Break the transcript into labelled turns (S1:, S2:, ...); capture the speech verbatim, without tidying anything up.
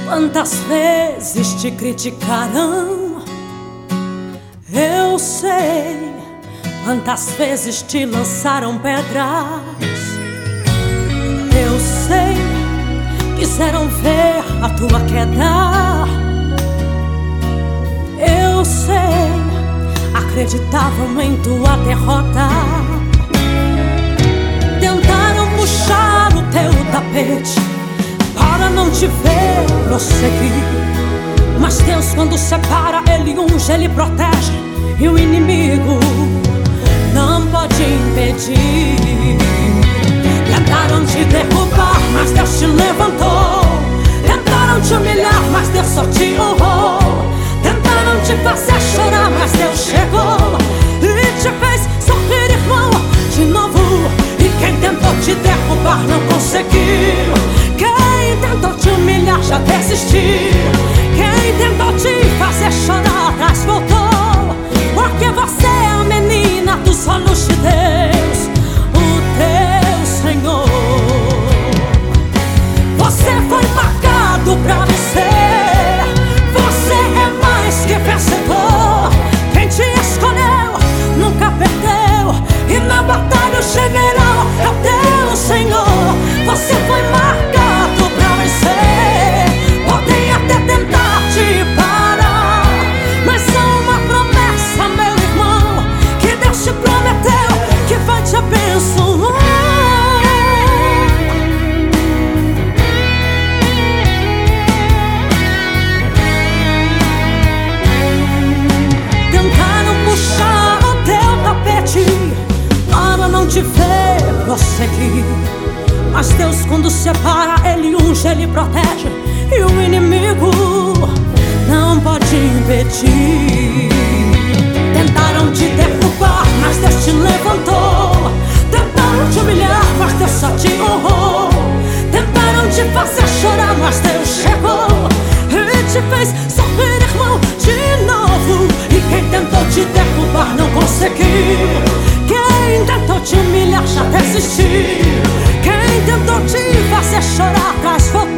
S1: Quantas vezes te criticaram? Eu sei. Quantas vezes te lançaram pedras? Eu sei. Quiseram ver a tua queda. Eu sei. Acreditavam em tua derrota. Tentaram puxar o teu tapete para não te ver prosseguir. Mas Deus, quando separa, Ele unge, Ele protege, e o inimigo não pode impedir. Tentaram te derrubar, mas Deus te levantou. Tentaram te humilhar, mas Deus só te honrou. Tentaram te fazer chorar, mas Deus chegou e te fez sorrir, irmão, de novo. E quem tentou te derrubar não conseguiu. Quem tentou te humilhar já desistiu. Quem tentou te fazer chorar atrás voltou. Porque você é a menina dos olhos de Deus, o teu Senhor. Você foi marcado pra vencer. Você é mais que vencedor. Quem te escolheu nunca perdeu. E na batalha o general é o teu Senhor. Você foi marcado pra vencer. Podem até tentar te parar, mas há uma promessa, meu irmão, que Deus te prometeu, que vai te abençoar. Tentaram puxar o teu tapete para não te ver prosseguir. Mas Deus, quando separa, Ele unge, Ele protege, e o inimigo não pode impedir. Tentaram te derrubar, mas Deus te levantou. Tentaram te humilhar, mas Deus só te honrou. Tentaram te fazer chorar, mas Deus chegou e te fez sorrir, irmão, de novo. E quem tentou te derrubar não conseguiu. Quem tentou te humilhar já desistiu. Quem tentou te fazer chorar atrás voltou.